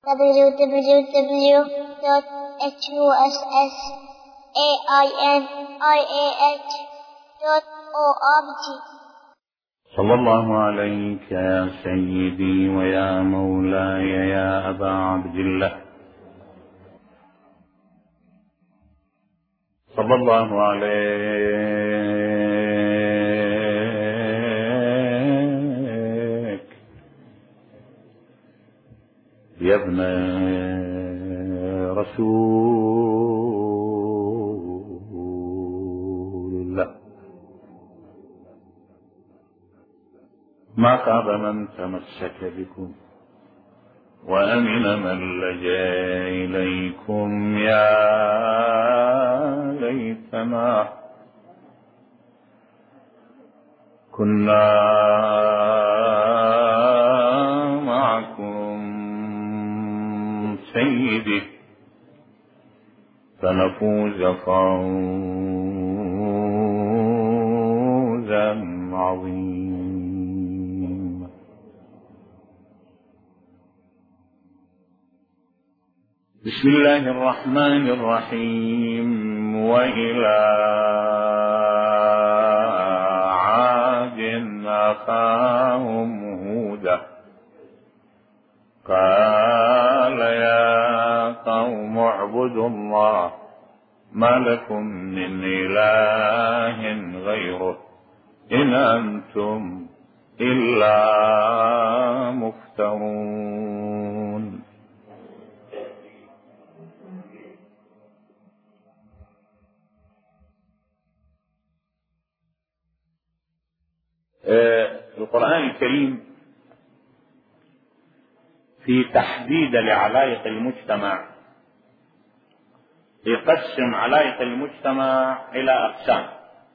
www.husainiah.org. صلى الله عليك يا سيدي ويا مولاي يا أبا عبد الله، صلى الله عليك يا ابن رسول الله. ما خاب من تمسك بكم وأمن من لجأ إليكم، يا ليتنا كنا معكم سيدي فنفوز فوزا عظيما. بسم الله الرحمن الرحيم. وإلى عاد أخاهم هودا قال يا قوم اعبدوا الله ما لكم من إله غيره إن أنتم إلا مفترون. القرآن الكريم في تحديد لعلائق المجتمع يقسم علائق المجتمع إلى أقسام.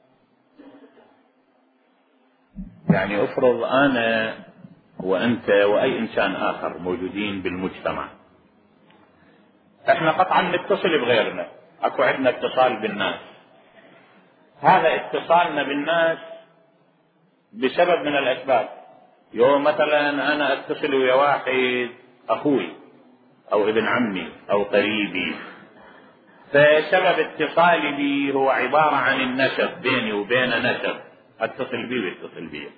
يعني افرض أنا وأنت وأي إنسان آخر موجودين بالمجتمع، احنا قطعا نتصل بغيرنا، اكو عندنا اتصال بالناس. هذا اتصالنا بالناس بسبب من الأسباب. يوم مثلا أنا أتصل ويا واحد أخوي أو ابن عمي أو قريبي، فسبب اتصالي بي هو عبارة عن النسب، بيني وبين نسب أتصل بي ويتصل بي.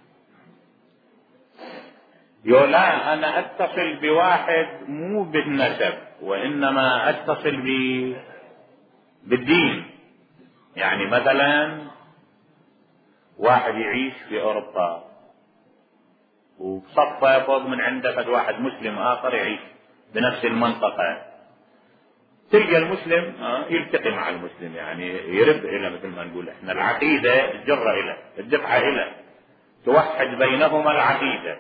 لا، أنا أتصل بواحد مو بالنسب وإنما أتصل بالدين. يعني مثلا واحد يعيش في أوروبا وصفه فوق من عنده فد واحد مسلم آخر يعيش بنفس المنطقة، تلقى المسلم يلتقي مع المسلم، يعني يرد إلى مثل ما نقول احنا العقيدة الجرة إلى الدفعة إلى توحد بينهما العقيدة.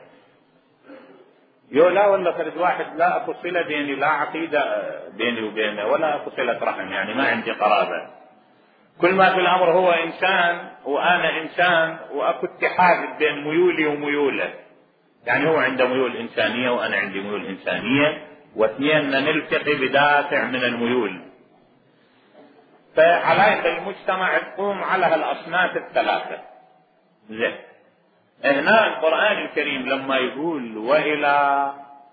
لا والله فرد واحد لا أكو صلة بيني، لا عقيدة بيني وبينه ولا أكو صلة رحم، يعني ما عندي قرابة. كل ما في الأمر هو إنسان وأنا إنسان وأكو اتحاد بين ميولي وميوله. يعني هو عنده ميول إنسانية وأنا عندي ميول إنسانية، واثنين نلتقي بدافع من الميول. فعلائق المجتمع تقوم على هالأصناف الثلاثة. زين، هنا القرآن الكريم لما يقول وإلى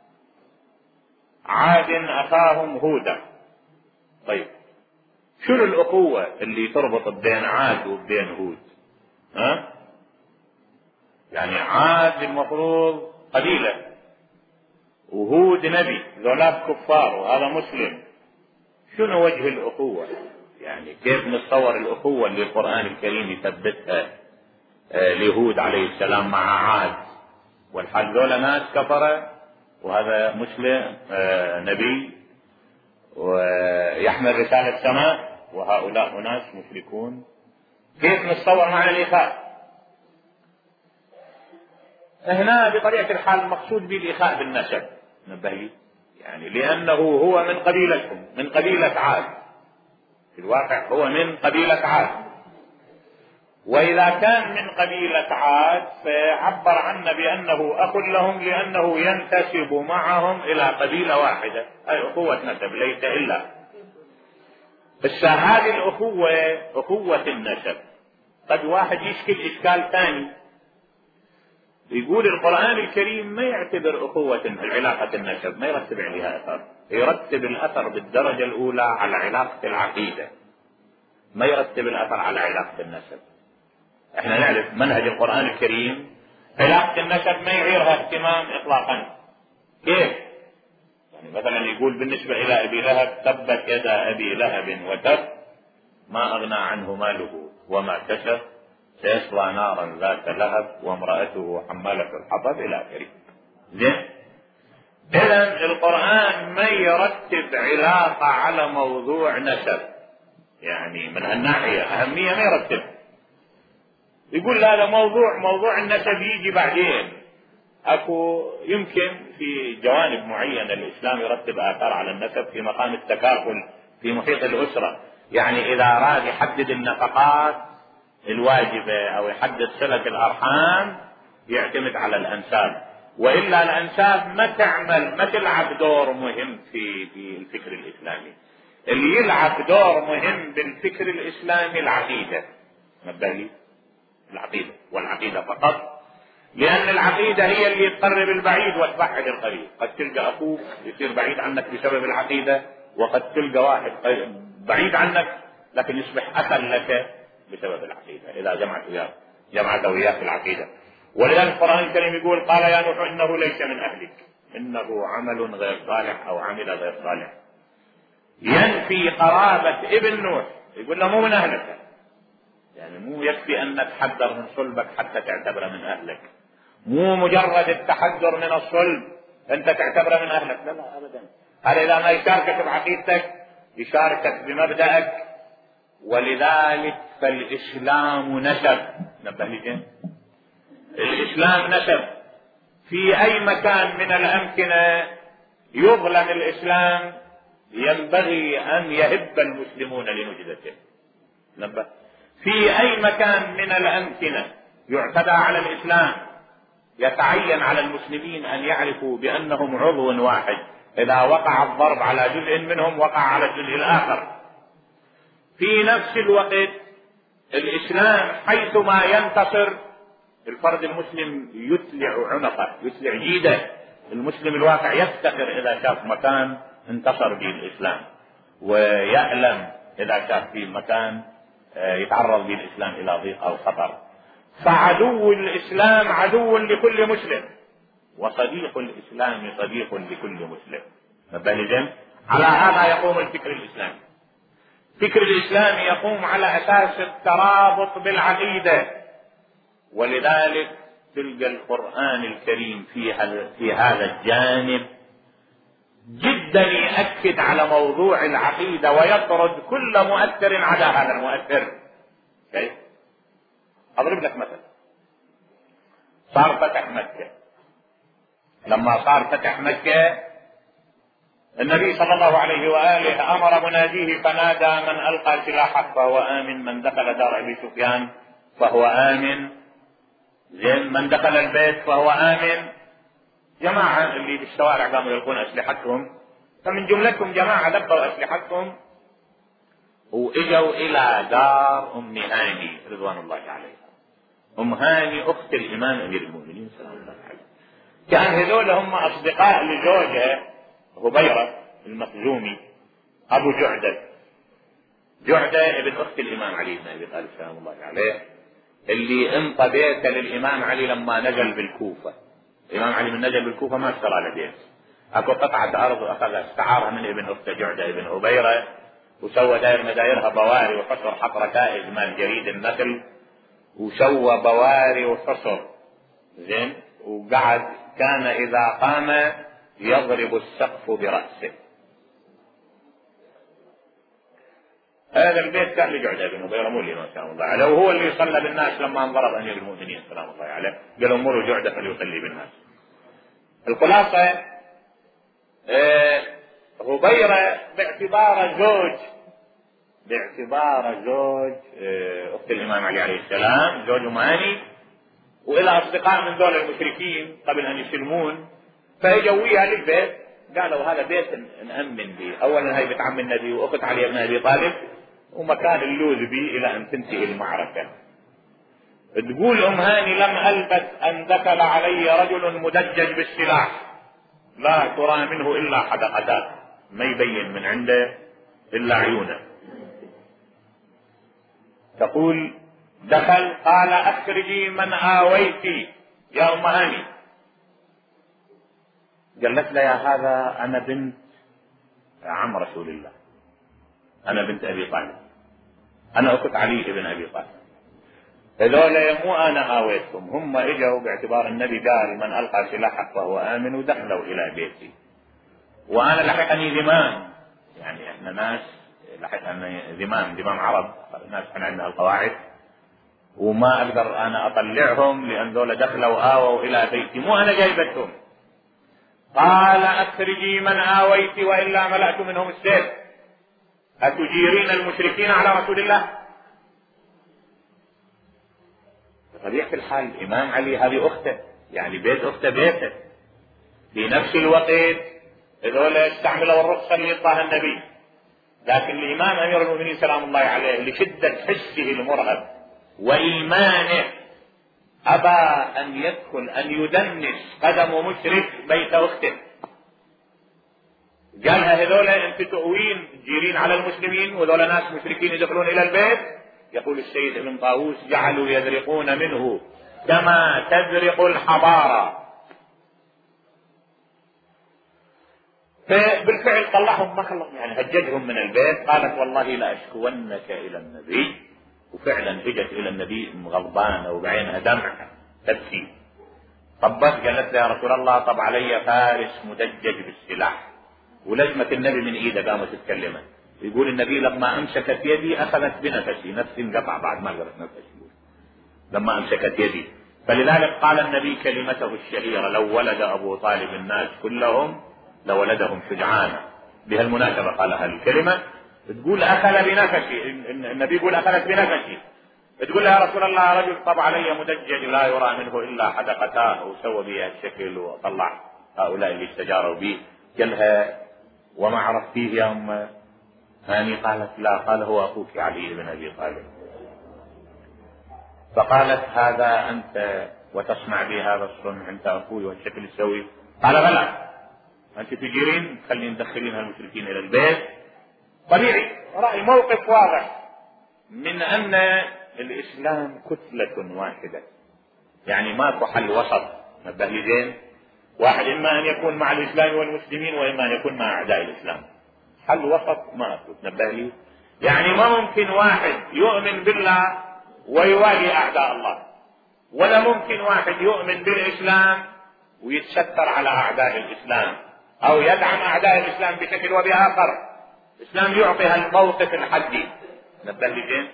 عاد أخاهم هودا، طيب شنو الأخوة اللي تربط بين عاد وبين هود؟ يعني عاد المفروض قبيلة وهود نبي، ذولاك كفار وهذا مسلم. شنو وجه الأخوة؟ يعني كيف نتصور الأخوة اللي القرآن الكريم يثبتها لهود عليه السلام مع عاد، والحال ذولا ناس كفرة وهذا مسلم نبي ويحمل رسالة سماء، وهؤلاء ناس مشركون. كيف نتصور معنى الإخاء؟ هنا بطبيعة الحال المقصود بالإخاء بالنسب، نبهي، يعني لأنه هو من قبيلتهم، من قبيلة عاد، في الواقع هو من قبيلة عاد. وإذا كان من قبيلة عاد فعبر عنه بأنه أخ لهم لأنه ينتسب معهم إلى قبيلة واحدة، أي أخوة نسب ليس إلا. بس هذه الأخوة أخوة النسب قد واحد يشكل إشكال ثاني، يقول القرآن الكريم ما يعتبر أخوة علاقة النسب، ما يرتب عليها أثر، يرتب الأثر بالدرجة الأولى على علاقة العقيدة، ما يرتب الأثر على علاقة النسب. احنا نعرف منهج القرآن الكريم علاقة النسب ما يعيرها اهتمام إطلاقا. كيف؟ يعني مثلا يقول بالنسبة إلى أبي لهب تبت يدا أبي لهب وتب ما أغنى عنه ماله وما كسب سيصلى نارا ذات لهب وامرأته حمالة الحطب إلى آخره. زين؟ إذن القرآن ما يرتب علاقة على موضوع نسب، يعني من هالناحية أهمية ما يرتب. يقول لا هذا موضوع النسب يجي بعدين. اكو يمكن في جوانب معينة الإسلام يرتب آثار على النسب في مقام التكافل في محيط الأسرة، يعني إذا أراد يحدد النفقات الواجبة أو يحدد صلة الأرحام يعتمد على الأنساب، وإلا الأنساب ما تلعب دور مهم في الفكر الإسلامي. اللي يلعب دور مهم بالفكر الإسلامي العقيدة، نبهي العقيدة والعقيدة فقط، لأن العقيدة هي اللي تقرب البعيد وتبعد القريب. قد تلقى أخوك يصير بعيد عنك بسبب العقيدة، وقد تلقى واحد بعيد عنك لكن يصبح أخا لك بسبب العقيدة إذا جمعت وياك العقيدة. ولذلك القرآن الكريم يقول قال يا نوح إنه ليس من أهلك إنه عمل غير صالح أو عمل غير صالح، ينفي قرابة ابن نوح، يقول له مو من أهلك، يعني مو يكفي أن تحذر من صلبك حتى تعتبره من أهلك، مو مجرد التحذر من الصلب أنت تعتبره من أهلك، لا لا أبدا. هذا إذا ما يشاركك بعقيدتك يشاركك بمبدأك. ولذلك فالإسلام نسب، نبه لي الإسلام نسب. في أي مكان من الأمكنة يظلم الإسلام ينبغي أن يهب المسلمون لنجدته. نبه في أي مكان من الأمكنة يعتدى على الإسلام يتعين على المسلمين أن يعرفوا بأنهم عضو واحد، إذا وقع الضرب على جزء منهم وقع على الجزء الآخر. في نفس الوقت الإسلام حيثما ينتصر الفرد المسلم يتلع عنقه، يتلع جيده. المسلم الواقع يفتخر إذا شاف مكان انتصر به الإسلام، ويألم إذا شاف فيه مكان يتعرض به الإسلام إلى ضيق أو خطر. فعدو الإسلام عدو لكل مسلم، وصديق الإسلام صديق لكل مسلم. مبالغا على هذا يقوم الفكر الإسلامي. الفكر الإسلامي يقوم على أساس الترابط بالعقيدة، ولذلك تلقى القرآن الكريم في هذا الجانب جدا يأكد على موضوع العقيدة ويطرد كل مؤثر عدا هذا المؤثر. كيف؟ أضرب لك مثل. صار فتح مكة، لما صار فتح مكة النبي صلى الله عليه وآله أمر مناديه فنادى من ألقى سلاحه فهو آمن، من دخل دار أبي سفيان فهو آمن، زين من دخل البيت فهو آمن. جماعة اللي بالشوارع قاموا يلقون أسلحتهم، فمن جملتهم جماعة لقوا أسلحتهم وإجوا إلى دار أم هاني رضوان الله عليها. أم هاني أخت الإمام أمير المؤمنين صلى الله عليه وسلم. كان هذول هم أصدقاء لزوجها هبيرة المخزومي أبو جعدة ابن أخت الإمام علي بن أبي طالب سلام الله عليه، اللي انطى بيته للإمام علي لما نزل بالكوفة. الإمام علي من نزل بالكوفة ما اشترى له بيت، أكو قطعة أرض أخذ استعارها من ابن أخت جعدة ابن هبيرة، وسوى داير مدايرها بواري وحصر حط ركائز مال جريد النخل، وسوى بواري وحصر زين، وقعد كان إذا قام يضرب السقف برأسه. هذا البيت كان لجعدة بن هبيرة مولي ما شاء الله عليه، وهو اللي صلى بالناس لما انضرب أمير المؤمنين سلام الله عليه، قالوا مروا جعدة فليصلي بالناس. الخلاصة هبيرة باعتباره زوج أخت الإمام علي عليه السلام، زوج ماني، وإلى أصدقاء من دول المشركين قبل أن يسلمون، فيجويها للبيت. قالوا هذا بيت نأمن به، أولا هي بنت عم النبي وأخت علي بن أبي طالب، ومكان اللوذ به إلى أن تنتهي المعركة. تقول ام هاني لم البث ان دخل علي رجل مدجج بالسلاح لا ترى منه الا حدقتان، ما يبين من عنده الا عيونه. تقول دخل قال اخرجي من آويت يا ام هاني. قالت له يا هذا انا بنت عم رسول الله، انا بنت ابي طالب، انا اخت علي بن ابي طالب، هذول مو انا آويتهم، هم اجوا باعتبار النبي قال من القى سلاحه فهو امن ودخلوا الى بيتي، وانا لحقني ذمام، يعني احنا ناس لحقنا ذمام عرب، ناس احنا عندنا القواعد، وما اقدر انا اطلعهم لان ذولا دخلوا آووا الى بيتي، مو انا جايبتهم. قال اخرجي من آويت والا ملأت منهم السيف، اتجيرين المشركين على رسول الله؟ بطبيعة الحال الامام علي هذه اخته، يعني بيت اخته بيته، في نفس الوقت هذولا استعملوا الرخصة اللي يعطاها النبي، لكن الامام امير المؤمنين سلام الله عليه لشدة حسه المرهب وايمانه ابى ان يدخل ان يدنس قدم مشرك بيت اخته. قالها هذولا انت تؤوين تجيرين على المسلمين وذولا ناس مشركين يدخلون الى البيت. يقول السيد ابن طاووس جعلوا يدرقون منه كما تدرق الحضارة. فبالفعل طلعهم، ما خلص يعني هججهم من البيت. قالت والله لا اشكونك الى النبي، وفعلا اجت الى النبي غضبانه وبعينها دمع تبكي. طبت قالت له يا رسول الله طب علي فارس مدجج بالسلاح، ولجمة النبي من ايده قامت تتكلمت. يقول النبي لما امسكت يدي اخذت بنفسي، نفسي انقطع بعد ما قدرت نفسي لما امسكت يدي. فلذلك قال النبي كلمته الشهيرة لو ولد ابو طالب الناس كلهم لولدهم شجعانا. بهالمناسبة قال هذه الكلمة، تقول اخذ بنفسي، النبي يقول اخذت بنفسي، تقول يا رسول الله رجل طب علي مدجج لا يرى منه الا حدقتاه، وسوى بها الشكل وطلع هؤلاء اللي استجاروا به. قالها وما عرفتيه يا ام هاني؟ قالت لا. قال هو اخوك علي بن ابي طالب. فقالت هذا انت وتصنع بي هذا الصنع، انت اخوي والشكل السوي؟ قال بلى، انت تجيرين خلين ندخلين المشركين الى البيت. طبيعي رأي موقف واضح من ان الاسلام كتلة واحدة، يعني ماكو حل وسط. نبه لي زين، واحد اما ان يكون مع الاسلام والمسلمين واما ان يكون مع اعداء الاسلام، حل وسط ماكو. نبه لي، يعني ما ممكن واحد يؤمن بالله ويوالي اعداء الله، ولا ممكن واحد يؤمن بالاسلام ويتستر على اعداء الاسلام او يدعم اعداء الاسلام بشكل وباخر. الاسلام يعطي الموقف الحدي. نبه لي زين.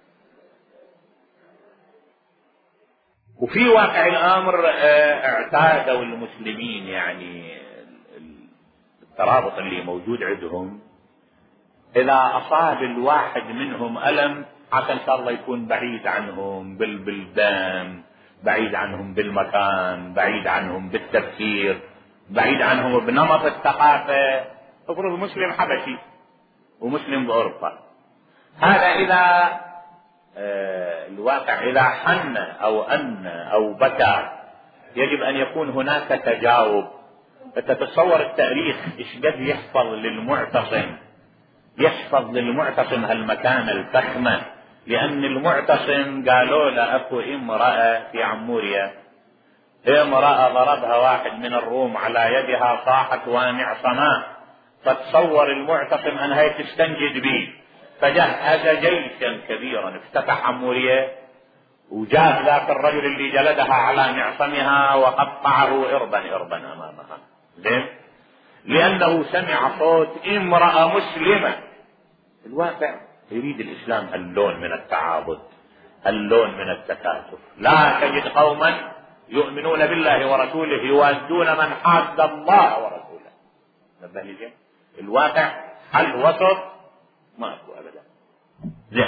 وفي واقع الامر اعتادوا المسلمين يعني الترابط اللي موجود عندهم، اذا اصاب الواحد منهم الم عسى ان شاء الله يكون بعيد عنهم بالبلدان، بعيد عنهم بالمكان، بعيد عنهم بالتفكير، بعيد عنهم بنمط الثقافة. افرض مسلم حبشي ومسلم باوروبا، هذا اذا الواقع اذا حن او ان او بكى يجب ان يكون هناك تجاوب. تتصور التاريخ ايش قد يحفظ للمعتصم، يحفظ للمعتصم هالمكانة الفخمة. لان المعتصم قالوا له اكو امرأة في عمورية، امرأة ضربها واحد من الروم على يدها صاحت ومعصماه، فتصور المعتصم انها تستنجد به، فجهز جيشا كبيرا افتتح عمورية وجاء ذاك الرجل اللي جلدها على معصمها وقطعه اربا امامها. ليه؟ لانه سمع صوت امرأة مسلمة. الواقع يريد الاسلام هاللون من التعاضد، هاللون من التكاتف. لا تجد قوما يؤمنون بالله ورسوله يوادون من حاد الله ورسوله. نبه لي، الواقع حل وسط ماكو ابدا. زين،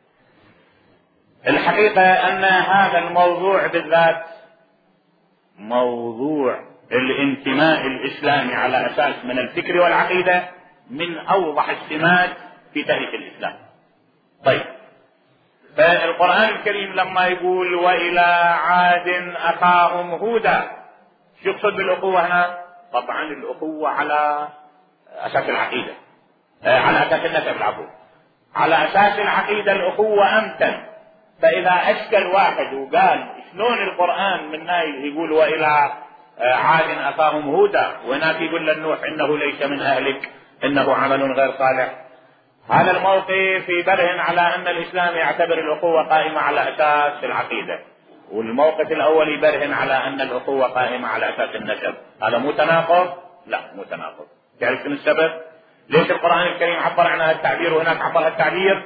الحقيقة ان هذا الموضوع بالذات، موضوع الانتماء الاسلامي على اساس من الفكر والعقيدة، من اوضح السمات في تاريخ الاسلام. طيب، فالقرآن الكريم لما يقول وإلى عاد أخاهم هودا، شو يقصد بالأخوة هنا؟ طبعا الأخوة على أساس العقيدة، على أساس النسب، العفو، على أساس العقيدة الأخوة أمتن. فإذا أشكل واحد وقال شلون القرآن من يقول وإلى عاد أخاهم هودا، وهناك يقول للنوح إنه ليس من أهلك إنه عمل غير صالح، هذا الموقف يبرهن على أن الإسلام يعتبر الأخوة قائمة على أساس العقيدة، والموقف الأول يبرهن على أن الأخوة قائمة على أساس النسب. هذا مو تناقض؟ لا مو تناقض. تعرف شنو السبب؟ ليش القرآن الكريم عبر عن هذا التعبير وهناك عبر هذا التعبير؟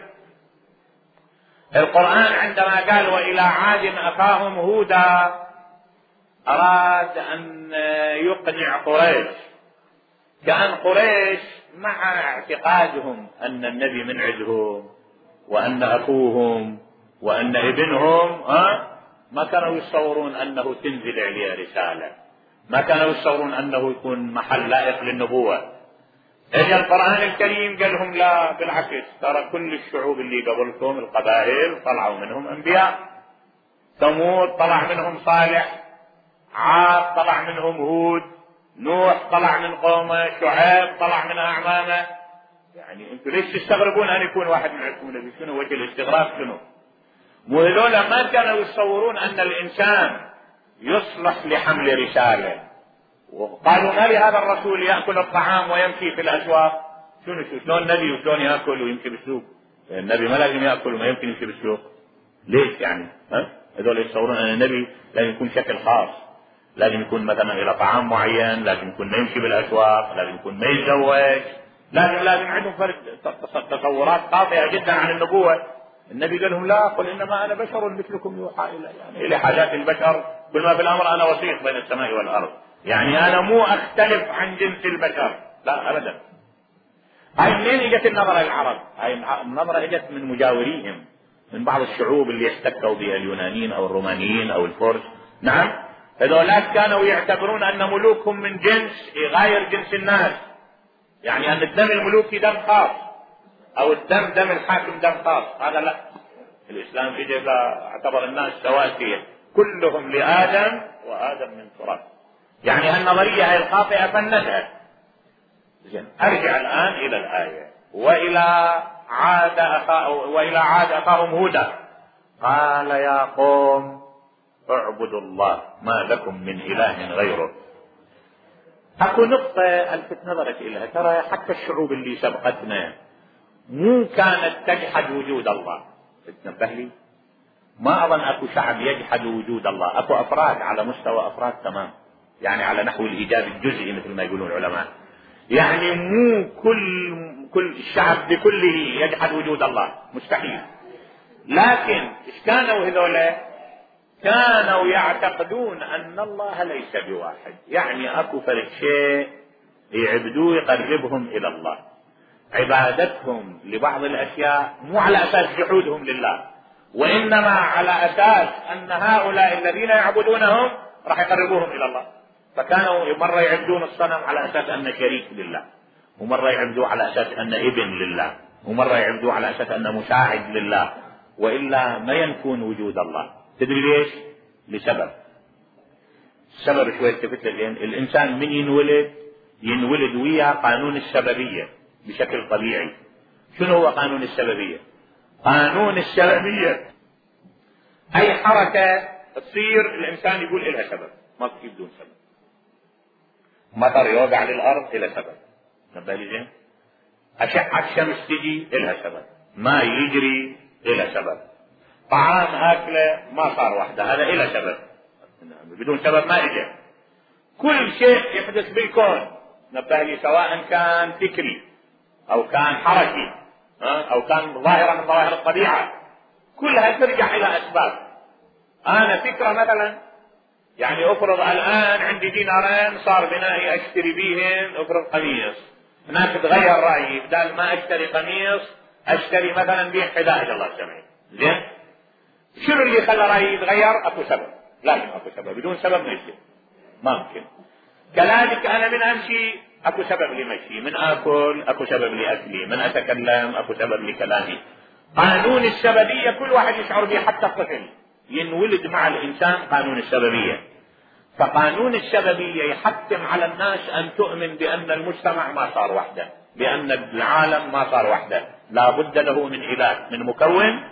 القرآن عندما قال وإلى عاد أخاهم هودا أراد أن يقنع قريش، كأن قريش مع اعتقادهم أن النبي من عندهم وأن أخوهم وأن ابنهم ما كانوا يتصورون أنه تنزل عليه رسالة، ما كانوا يتصورون أنه يكون محل لائق للنبوة. اجى القرآن الكريم قال لهم لا، بالعكس، ترى كل الشعوب اللي قبلكم القبائل طلعوا منهم أنبياء، ثمود طلع منهم صالح، عاد طلع منهم هود، نوح طلع من قومه، شعيب طلع من أعمامه. يعني انتم ليش تستغربون أن يكون واحد من عندكم نبي؟ شنو وجه الاستغراب؟ شنو؟ مو هذول ما كانوا يتصورون أن الإنسان يصلح لحمل رسالة، وقالوا ما لهذا الرسول يأكل الطعام ويمشي في الأسواق؟ شلون النبي وشلون يأكل ويمشي بالسوق؟ النبي ما لازم يأكل وما يمكن يمشي بالسوق. ليش يعني؟ هذول يتصورون أن النبي لازم يكون شكل خاص، لازم يكون مثلا إلى طعام معين، لازم يكون ما يمشي بالأسواق، لازم يكون ما يتزوج، لازم عندهم فرق تصورات خاطئة جدا عن النبوة. النبي قال لهم لا، قل إنما أنا بشر مثلكم يوحى إلي، يعني إلى حاجات البشر، كل ما في الأمر أنا وسيط بين السماء والأرض، يعني أنا مو أختلف عن جنس البشر، لا أبدا. هاي منين اجت النظرة للعرب؟ هاي النظرة اجت من مجاوريهم، من بعض الشعوب اللي احتكوا بها، اليونانيين أو الرومانيين أو الفرس. نعم، هذولاك كانوا يعتبرون أن ملوكهم من جنس يغاير جنس الناس، يعني أن الدم الملوكي دم خاص، أو دم الحاكم دم خاص. هذا لا، الإسلام إجا اعتبر الناس سواسية، كلهم لآدم وآدم من تراب. يعني النظرية هي الخاطئة فندها. زين، أرجع الآن إلى الآية وإلى عاد أخاهم هودا قال يا قوم اعبدوا الله ما لكم من إله غيره. اكو نقطة الفت نظرك إليها، ترى حتى الشعوب اللي سبقتنا مو كانت تجحد وجود الله. تنبه لي، ما أظن اكو شعب يجحد وجود الله، اكو أفراد على مستوى أفراد تمام، يعني على نحو الإيجاب الجزئي مثل ما يقولون العلماء، يعني مو كل الشعب بكله يجحد وجود الله، مستحيل. لكن ايش كانوا هذولا؟ كانوا يعتقدون أن الله ليس بواحد، يعني أكو فرق شيء يعبدوه يقربهم إلى الله. عبادتهم لبعض الأشياء مو على أساس جحودهم لله، وإنما على أساس أن هؤلاء الذين يعبدونهم راح يقربوهم إلى الله. فكانوا مرة يعبدون الصنم على أساس أنه شريك لله، ومرة يعبدوه على أساس أنه ابن لله، ومرة يعبدوه على أساس أنه مساعد لله، وإلا ما ينكون وجود الله. تدري ليش؟ لسبب. السبب شوي التفت للين. الإنسان من ينولد ويا قانون السببية بشكل طبيعي. شنو هو قانون السببية؟ قانون السببية أي حركة تصير الإنسان يقول إلها سبب، ما تصير بدون سبب. مطر يوقع للأرض إلى سبب، نبالي زين. أشعة شمس تجي إلها سبب، ماء يجري إلى سبب، طعام أكله ما صار وحده هذا إلى سبب، بدون سبب ما إجا. كل شيء يحدث بالكون نبالي، سواء كان فكري أو كان حركي أو كان ظاهرة من ظواهر الطبيعة، كلها ترجع إلى أسباب. أنا فكرة مثلا، يعني أفرض الآن عندي دينارين صار بنائي أشتري بيهن أفرض قميص، هناك تغير رأيي، بدل ما أشتري قميص أشتري مثلا بيه حدائد الله سمعي. زين، شنو اللي خلى رأيي يتغير؟ أكو سبب، لازم أكو سبب، بدون سبب ما يصير، ما ممكن. كذلك أنا من أمشي أكو سبب لمشي، من آكل أكو سبب لأكلي، من أتكلم أكو سبب لكلامي. قانون السببية كل واحد يشعر به، حتى الطفل ينولد مع الإنسان قانون السببية. فقانون السببية يحتم على الناس أن تؤمن بأن المجتمع ما صار وحده، بأن العالم ما صار وحده، لا بد له من إله، من مكون،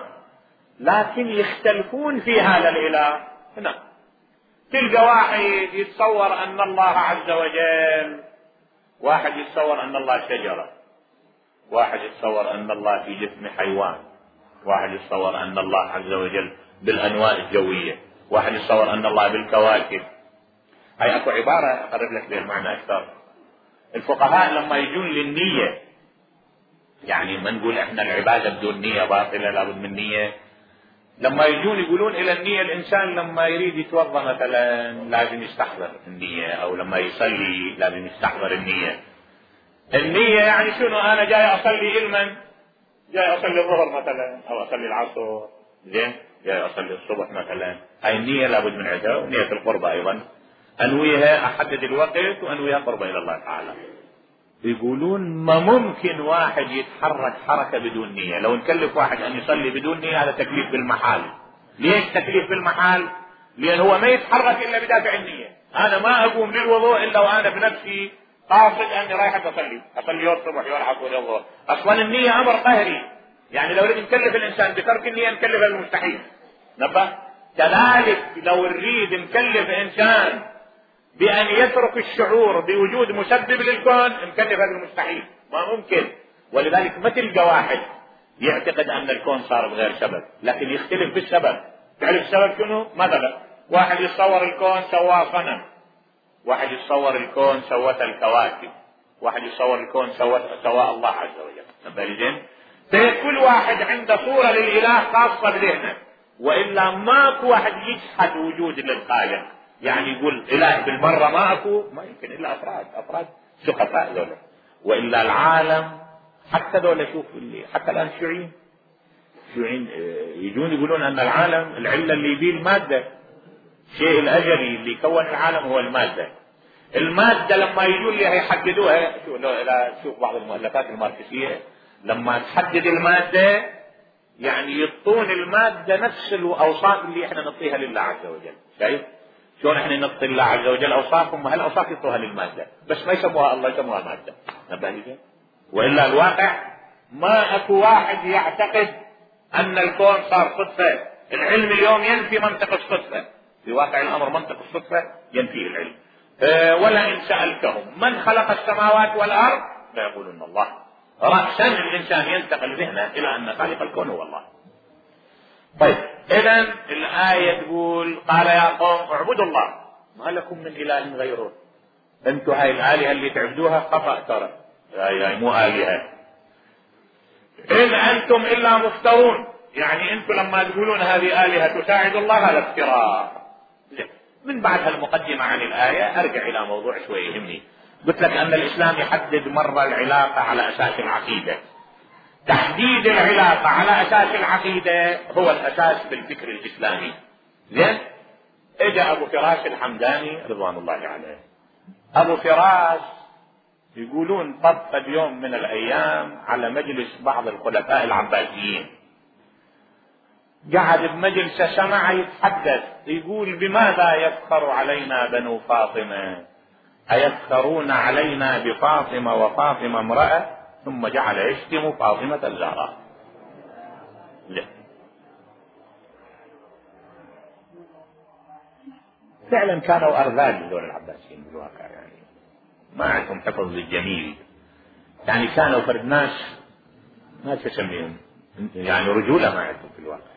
لكن يختلفون في هذا الإله. نعم، تلقى واحد يتصور أن الله عز وجل، واحد يتصور أن الله شجرة، واحد يتصور أن الله في جسم حيوان، واحد يتصور أن الله عز وجل بالأنواع الجوية، واحد يتصور أن الله بالكواكب. هاي أكو عبارة أقرب لك بها المعنى أكثر. الفقهاء لما يجون للنية، يعني ما نقول إحنا العبادة بدون نية باطلة، لابد من نية. لما يجون يقولون إلى النية، الإنسان لما يريد يتوضأ مثلا لازم يستحضر النية، أو لما يصلي لازم يستحضر النية. النية يعني شنو؟ أنا جاي أصلي علما، جاي أصلي الظهر مثلا أو أصلي العصر، زين، جاي أصلي الصبح مثلا، هاي النية لابد من عندها. ونية القربة أيضا أنويها، أحدد الوقت وأنويها قربة إلى الله تعالى. يقولون ما ممكن واحد يتحرك حركة بدون نية. لو نكلف واحد أن يصلي بدون نية هذا تكليف بالمحال. ليش تكليف بالمحال؟ لأن هو ما يتحرك إلا بدافع النية. أنا ما أقوم للوضوء إلا وأنا بنفسي قاصد أني رايح أصلي يوم الصبح والعصر والظهر. أصلا النية أمر قهري، يعني لو نريد نكلف الإنسان بترك النية نكلف المستحيل. نبه. كذلك لو نريد نكلف إنسان بأن يترك الشعور بوجود مسبب للكون نكلف هذا المستحيل، ما ممكن. ولذلك ما تلقى واحد يعتقد أن الكون صار بغير سبب، لكن يختلف بالسبب. تعرف السبب شنو؟ مثلا واحد يتصور الكون سواه صنم، واحد يتصور الكون سوته الكواكب، واحد يتصور الكون سواه الله عز وجل. نبالي. كل واحد عنده صورة للإله خاصة بذهنه، وإلا ماكو واحد يجحد وجود للخالق. يعني يقول إله بالمرة ماكو، ما يمكن إلا أفراد سخفاء ذولا. وإلا العالم حتى ذولا، شوف اللي حتى الآن الشيوعيين يجون يقولون أن العالم العلة اللي يبيه المادة، الشيء الأجلي اللي يكون العالم هو المادة. المادة لما يجون لها يحددوها، شوف بعض المؤلفات الماركسية لما تحدد المادة يعني يعطون المادة نفس الأوصاف اللي احنا نعطيها لله عز وجل. شايف شلون احنا نعطي الله عز وجل أوصافهم، هالأوصاف يعطوها للمادة، بس ما يسموها الله، يسموها مادة. نبالي. وإلا الواقع ما أكو واحد يعتقد أن الكون صار صدفة. العلم اليوم ينفي منطق الصدفة، في واقع الأمر منطق الصدفة ينفيه العلم. ولئن سألتهم من خلق السماوات والأرض ليقولون الله. رأسا الإنسان ينتقل ذهنه إلى أن خالق الكون هو الله. طيب إذن الآية تقول قال يا قوم اعبدوا الله ما لكم من إله غيره. أنتم هاي الآلهة اللي تعبدوها خطأ ترى، هاي مو آلهة. إن أنتم إلا مفترون، يعني أنتم لما تقولون هذه آلهة تساعد الله هذا افتراء. من بعد هالمقدمة عن الآية أرجع إلى موضوع شوي يهمني. قلت لك أن الإسلام يحدد مرة العلاقة على أساس العقيدة. تحديد العلاقة على أساس العقيدة هو الأساس بالفكر الإسلامي. زين، إجا أبو فراس الحمداني رضوان الله عليه. أبو فراس يقولون طبق يوم من الأيام على مجلس بعض الخلفاء العباسيين، قعد بمجلس سمع يتحدث، يقول بماذا يفخر علينا بنو فاطمة؟ أيفخرون علينا بفاطمة وفاطمة امرأة؟ ثم جعل يشتم فاطمة الزهراء. لا فعلا كانوا أرذال دول العباسيين بالواقع، يعني ما عندهم حفظ للجميل، يعني كانوا فرد ناس ما تسميهم يعني رجولة ما عندهم في الواقع.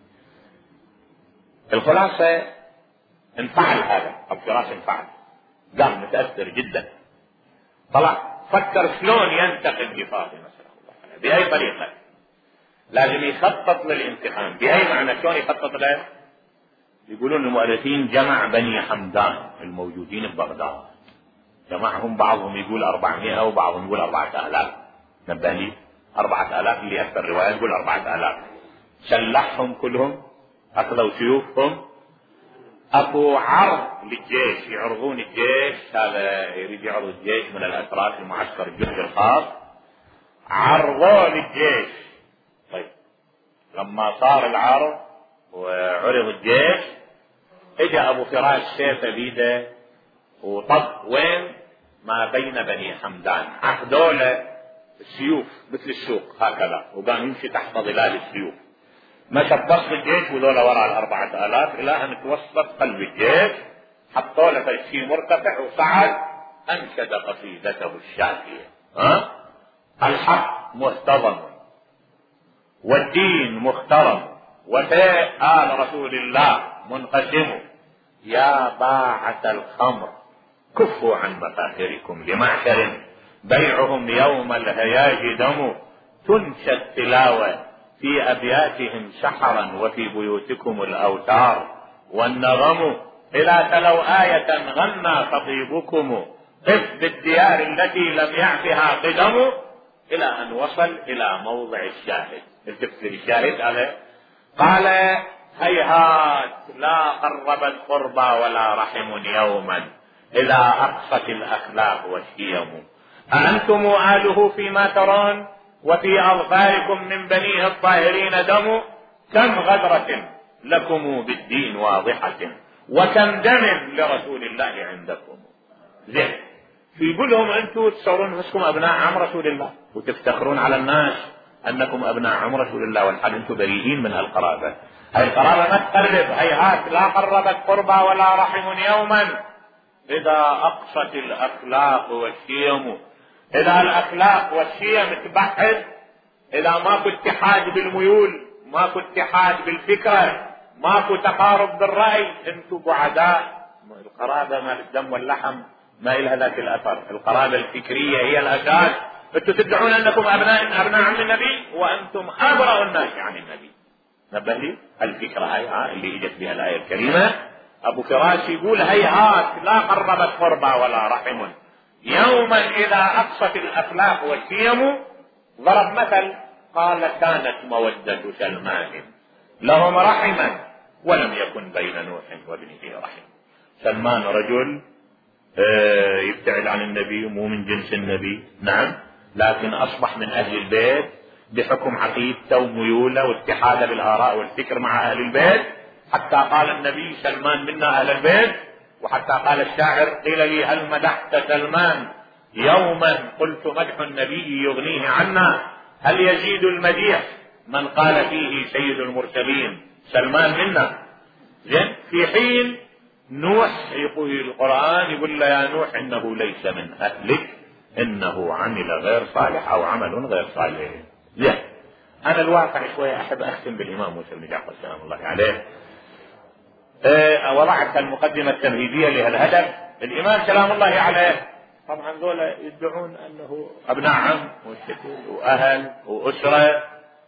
الخلاصة انفعل هذا أبو فراس، انفعل، قام متأثر جدا، طلع فكر شلون ينتقم بفاطمة بأي طريقة، لازم يخطط للانتقام. بأي معنى شلون يخطط له؟ يقولون المؤرخين جمع بني حمدان الموجودين ببغداد، جمعهم، بعضهم يقول 400 وبعضهم يقول 4000. نبهني 4000 اللي أكثر رواية يقول 4000. سلحهم كلهم، أخذوا سيوفهم، أكو عرض للجيش، يعرضون الجيش، هذا يريد يعرض الجيش من الأتراك المعسكر الجندي الخاص، عرضوا للجيش. طيب لما صار العرض وعرض الجيش، اجى ابو فراش سيفه بيده وطب وين ما بين بني حمدان، عقدوا له السيوف مثل السوق هكذا، وقام يمشي تحت ظلال السيوف. مشى بوسط الجيش وذولا وراء 4000 الى ان توسط قلب الجيش، حطوا له شيء مرتفع وصعد انشد قصيدته الشافيه. الحق محتضن والدين محترم وفاء آل رسول الله منقسم، يا باعة الخمر كفوا عن مفاخركم لمعشر بيعهم يوم الهياج دم، تنشى التلاوة في أبياتهم سحرا وفي بيوتكم الأوتار والنغم، إذا تلوا آية غنى خطيبكم قف بالديار التي لم يعفها قدم، إلى أن وصل إلى موضع الشاهد. التفت للشاهد عليه قال هيهات لا قربت قربى ولا رحم يوما إذا أقصت الأخلاق والشيم، أأنتم آله فيما ترون وفي أظفاركم من بنيه الطاهرين دم، كم غدرة لكم بالدين واضحة وكم دم لرسول الله عندكم. زين يقول لهم أنتم تصورون نفسكم أبناء عم رسول الله وتفتخرون على الناس أنكم أبناء عم رسول الله، والحال أنتم بريئين من القرابة. هاي القرابة ما تقرب، هيهات لا قربت قربى ولا رحم يوما إذا أقصت الأخلاق والشيم. إذا الأخلاق والشيم تبعد، إذا ماكو اتحاد بالميول، ماكو اتحاد بالفكرة، ماكو تقارب بالرأي، انتم بعداء. القرابة مال الدم واللحم ما إلها ذاك الأثر، القرابة الفكرية هي الأساس. انتم تدعون أنكم أبناء عم النبي وأنتم أبرأ الناس عن النبي. نبه لي الفكرة هاي اللي اجت بها الآية الكريمة. أبو فراش يقول هيهات لا قربت قربى ولا رحم يوما إذا أقصت الأخلاق والشيم. ضرب مثل قال كانت مودة سلمان لهم رحما ولم يكن بين نوح وابنه رحم. سلمان رجل يبتعد عن النبي ومو من جنس النبي، نعم، لكن أصبح من أهل البيت بحكم عقيدته وميوله واتحاده بالآراء والفكر مع أهل البيت، حتى قال النبي سلمان منا أهل البيت. وحتى قال الشاعر قيل لي هل مدحت سلمان يوما قلت مدح النبي يغنيه عنا، هل يزيد المديح من قال فيه سيد المرسلين سلمان منا. زين في حين نوح يقول القرآن يقول له يا نوح إنه ليس من أهلك إنه عمل غير صالح أو عمل غير صالح. زين أنا الواقع شوية أحب أختم بالإمام موسى بن جعفر سلام الله عليه. وضعت المقدمة التمهيدية لهالهدف. الإمام سلام الله عليه طبعا ذولا يدعون أنه أبناء عم وأهل وأسرة.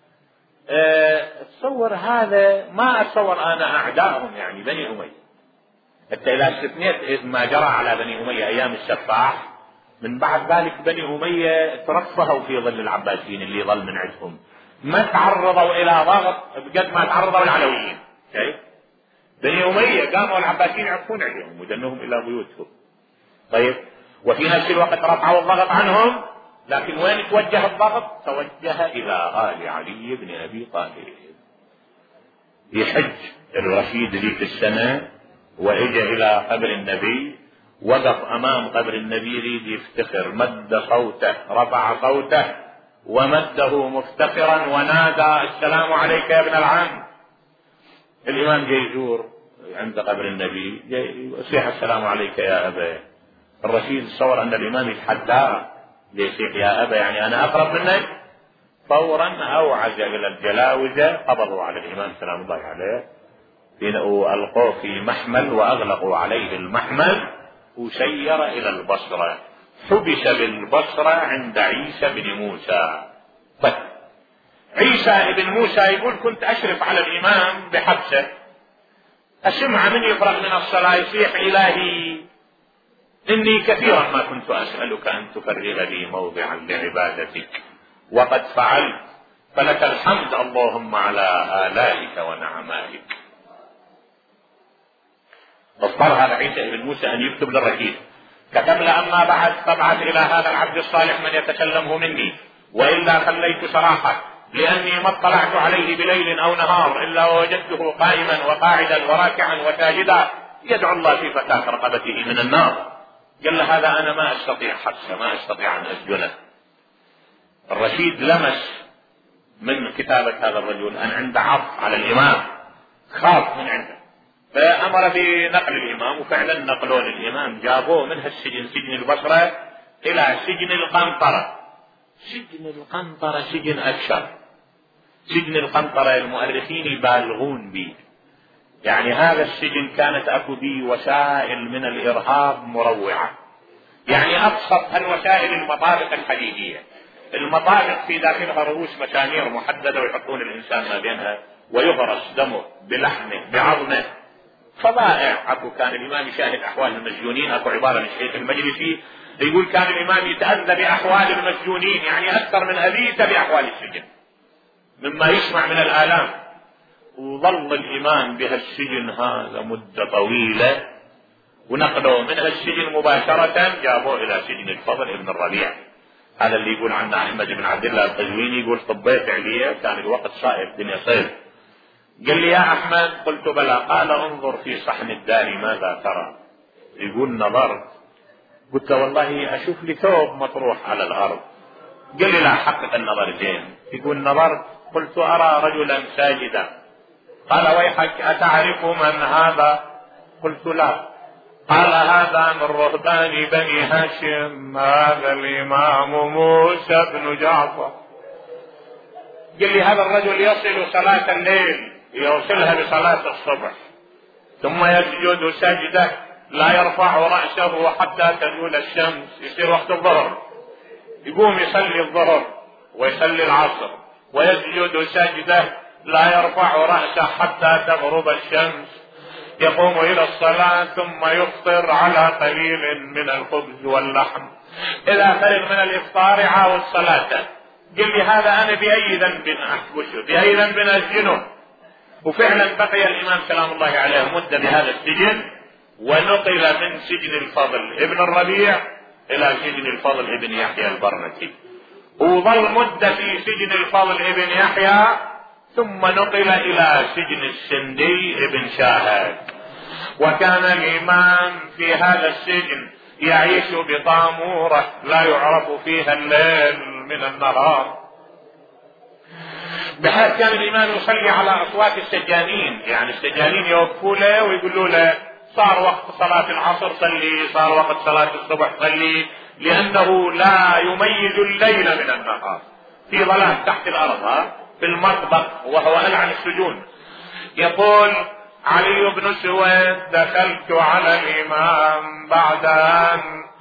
تصور هذا ما أتصور أنا أعدائهم يعني بني أمية. حتى إذا استثنيت ما جرى على بني أمية أيام السفاح، من بعد ذلك بني أمية ترفهوا في ظل العباسيين اللي ظل من عندهم، ما تعرضوا إلى ضغط بقد ما تعرضوا العلويين. شايف بني أمية قاموا العباسيين يعرفون عليهم ودنهم إلى بيوتهم. طيب وفي نفس الوقت رفعوا الضغط عنهم، لكن وين توجه الضغط؟ توجه إلى آل علي بن أبي طالب. يحج الرشيد ذيك السنة وإجى إلى قبر النبي، وقف أمام قبر النبي يريد يفتخر، مد صوته رفع صوته ومده مفتخرا ونادى السلام عليك يا ابن العم. الإمام جاي يزور عند قبر النبي يصيح السلام عليك يا أبا. الرشيد تصور أن الإمام يتحداه يصيح يا أبا يعني أنا أقرب منك. فورا أوعز إلى الجلاوزة قبضوا على الإمام سلام الله عليه وألقوه في محمل وأغلقوا عليه المحمل وسير إلى البصرة. حبس بالبصرة عند عيسى بن موسى. طيب عيسى بن موسى يقول كنت أشرف على الإمام بحبسه، أسمع من يفرغ من الصلاة يصيح إلهي إني كثيرا ما كنت أسألك أن تفرغ لي موضعا لعبادتك وقد فعلت، فلك الحمد اللهم على آلائك ونعمائك. اضطر هذا عيسى بن موسى أن يكتب للرشيد، كتب له أما بعد فابعث إلى هذا العبد الصالح من يتكلمه مني، وإلا خليت سراحك لأني ما اطلعت عليه بليل أو نهار إلا ووجدته قائما وقاعدا وراكعا وساجدا يدعو الله في فتاة رقبته من النار. قال له هذا أنا ما أستطيع حبسه، ما أستطيع أن أسجنه. الرشيد لمس من كتابة هذا الرجل أن عنده عطف على الإمام، خاف من عنده، فأمر بنقل الإمام، وفعلا نقلون الإمام، جابوه من هالسجن سجن البصرة إلى سجن القنطرة. سجن القنطرة سجن أكثر. سجن القنطرة المؤرخين يبالغون به، يعني هذا السجن كانت أكو به وسائل من الإرهاب مروعة. يعني أبسط هالوسائل المطابق الحديدية، المطابق في داخلها رؤوس مسامير محددة ويحطون الإنسان ما بينها ويغرس دمه بلحمه بعظمه. فضائع. أكو كان الإمام يشاهد أحوال المسجونين. أكو عبارة من الشيخ المجلسي يقول كان الإمام يتأذى بأحوال المسجونين، يعني أكثر من أذيته بأحوال السجن مما يسمع من الآلام. وظل الإمام بهالسجن هذا مدة طويلة، ونقلوا من هالسجن مباشرة جابوه إلى سجن الفضل ابن الربيع. هذا اللي يقول عنه أحمد بن عبد الله القزويني، يقول طبيت عليه، كان الوقت صائب الدنيا صيف. قال لي يا أحمد، قلت بلى. قال انظر في صحن الدار ماذا ترى؟ يقول نظرت، قلت والله أشوف لي ثوب مطروح على الأرض. قال لي لا، حقق النظر زين. يقول نظرت، قلت أرى رجلا ساجدا. قال ويحك، أتعرف من هذا؟ قلت لا. قال هذا من رهبان بني هاشم، هذا الإمام موسى بن جعفر. قال لي هذا الرجل يصل صلاة الليل، يوصلها بصلاة الصبح، ثم يسجد سجدة لا يرفع رأسه حتى تزول الشمس، يصير وقت الظهر، يقوم يصلي الظهر ويصلي العصر، ويسجد سجدة لا يرفع رأسه حتى تغرب الشمس، يقوم إلى الصلاة ثم يفطر على قليل من الخبز واللحم، إذا فرغ من الإفطار عاود صلاته. قل لي هذا أنا بأي ذنب أحبسه، بأي ذنب أسجنه؟ وفعلا بقي الإمام سلام الله عليه مدة بهذا السجن، ونقل من سجن الفضل ابن الربيع إلى سجن الفضل ابن يحيى البرمكي، وظل مدة في سجن الفضل ابن يحيى، ثم نقل إلى سجن السندي ابن شاهد. وكان الإمام في هذا السجن يعيش بطامورة لا يعرف فيها الليل من النهار، بحيث كان الإمام يصلي على أصوات السجانين، يعني السجانين يوقفوا له ويقولوا له صار وقت صلاة العصر صلي، صار وقت صلاة الصبح صلي، لأنه لا يميز الليل من النهار، في ظلام تحت الأرض في المطبخ وهو ألعن السجون. يقول علي بن سويد دخلت على الإمام بعد أن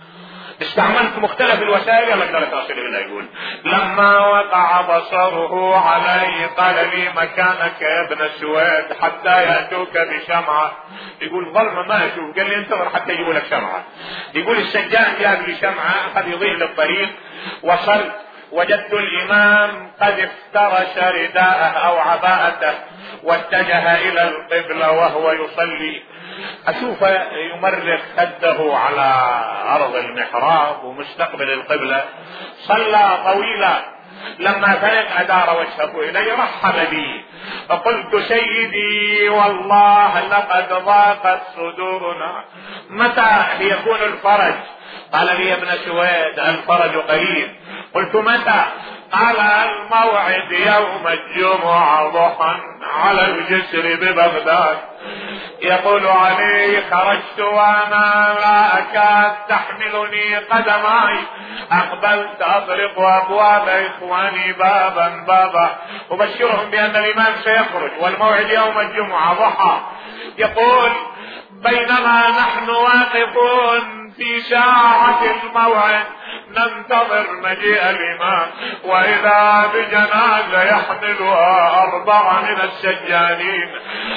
استعملت مختلف الوسائل، يلا قالت رسول الله يقول لما وقع بصره علي قال لي مكانك يا ابن سويد حتى يأتوك بشمعة. يقول ظلمة ما أشوف، قال لي انتظر حتى يجيبوا لك شمعة. يقول السجان جاب لي شمعة، أخذ يضيء للطريق، وصلت وجدت الإمام قد افترش رداءه أو عباءته واتجه إلى القبلة وهو يصلي، أشوف يمرغ خده على أرض المحراب ومستقبل القبلة، صلى طويلا، لما فرغ أدار وجهه إلي رحب بي، فقلت سيدي والله لقد ضاقت صدورنا، متى يكون الفرج؟ قال لي يا ابن سويد الفرج قريب. قلت متى؟ قال الموعد يوم الجمعة ضحى على الجسر ببغداد. يقول علي خرجت وانا لا اكاد تحملني قدماي، اقبلت اطرق ابواب اخواني بابا بابا ابشرهم بان الامام سيخرج والموعد يوم الجمعة ضحى. يقول بينما نحن واقفون في ساعة الموعد ننتظر مجيء الإمام، وإذا بجنازة يحملها 4 من السجانين،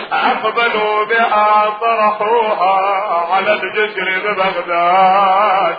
أقبلوا بها طرحوها على الجسر ببغداد.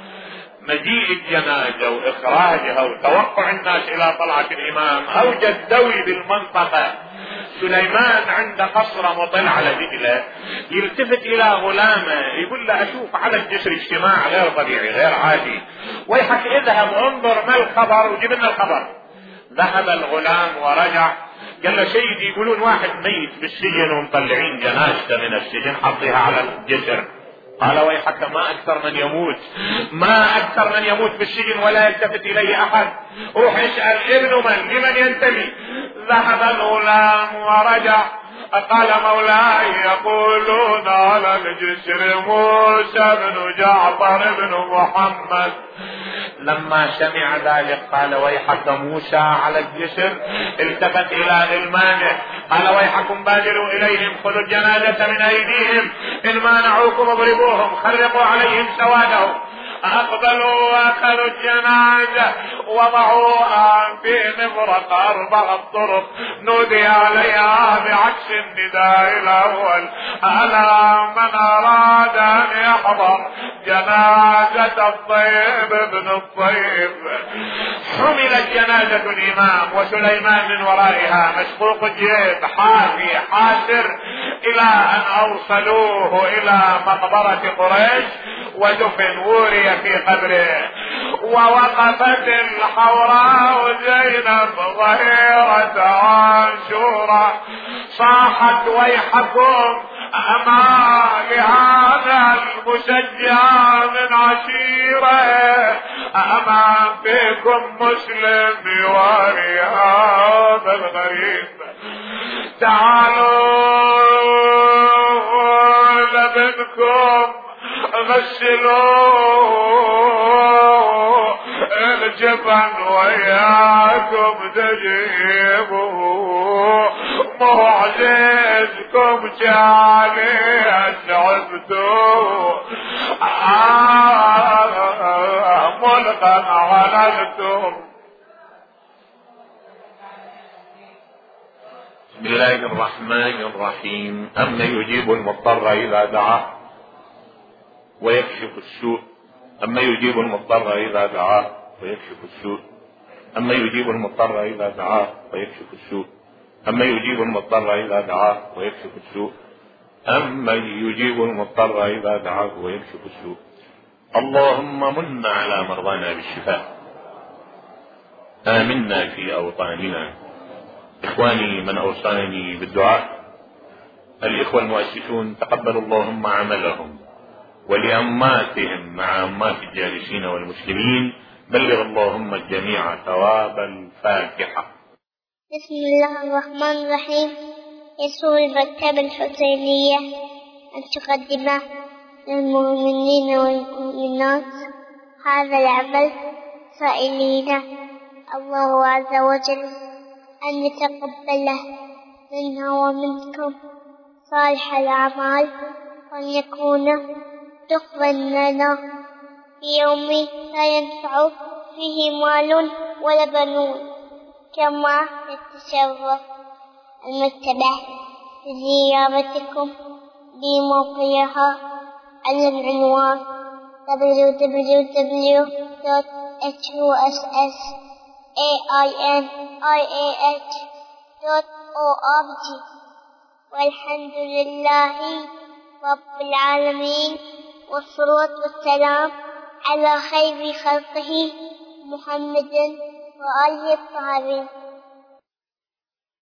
مجيء الجنازة وإخراجها وتوقع الناس إلى طلعة الإمام أوجد دوي بالمنطقة. سليمان عند قصر مطل على دجلة يلتفت إلى غلامه يقول له أشوف على الجسر اجتماع غير طبيعي غير عادي، ويحك اذهب انظر ما الخبر وجيب لنا الخبر. ذهب الغلام ورجع، قال له سيدي يقولون واحد ميت بالسجن ومطلعين جنازته من السجن حطيها على الجسر. قال ويحك ما أكثر من يموت، ما أكثر من يموت بالسجن ولا يلتفت إليه أحد. روح اسأل ابن من لمن ينتمي. ذهب الغلام ورجع، قال مولاي يقولون على الجسر موسى بن جعفر بن محمد. لما سمع ذلك قال ويحك موسى على الجسر. التفت إلى غلمانه قال ويحكم بادروا إليهم، خذوا الجنازة من أيديهم، إن مانعوكم اضربوهم، خرقوا عليهم سوادهم. أقبلوا وأخذوا الجنازة وضعوها في مفرق 4 طرق، نودي عليها بعكس النداء الأول: ألا من أراد أن يحضر جنازة الطيب بن الطيب. حملت جنازة الإمام وسليمان من ورائها مشقوق الجيب حافي حاسر، إلى أن أوصلوه إلى مقبرة قريش ودفن وري في قبره. ووقفت الحوراء زينب ظهيرة عاشورا صاحت ويحكم أما لهذا المشجع من عشيرة، أما فيكم مسلم بواري هذا الغريب. تعالوا لبنكم غسلوا الجبن وياكم تجيبوا، معجزكم جالي أسعبتوا ملقا علنتم. بسم الله الرحمن الرحيم. أما يجيب المضطر إذا دعاه ويكشف السوء، أما يجيب المضطر إذا دعاه ويكشف السوء، أما يجيب المضطر إذا دعاه ويكشف السوء، أما يجيب المضطر إذا دعاه ويكشف السوء، أما يجيب المضطر إذا دعاه ويكشف السوء. اللهم من على مرضانا بالشفاء، آمنا في أوطاننا. إخواني من أوصاني بالدعاء الإخوة المؤسسون، تقبل اللهم عملهم، ولأماتهم مع أمات الجالسين والمسلمين بلغ اللهم الجميع ثواب الفاتحة. بسم الله الرحمن الرحيم. يسر المكتبة الحسينية أن تقدم للمؤمنين والمؤمنات هذا العمل، سائلين الله عز وجل أن يتقبله منا ومنكم صالح الأعمال، وأن يكون تقبل لنا في يوم لا ينفع فيه مال ولا بنون. كما يتشرف المكتبة بزيارتكم بموقعها على العنوان www.hussainih.org. والحمد لله رب العالمين، والصلاة والسلام على خير خلقه محمد وآله الطاهرين.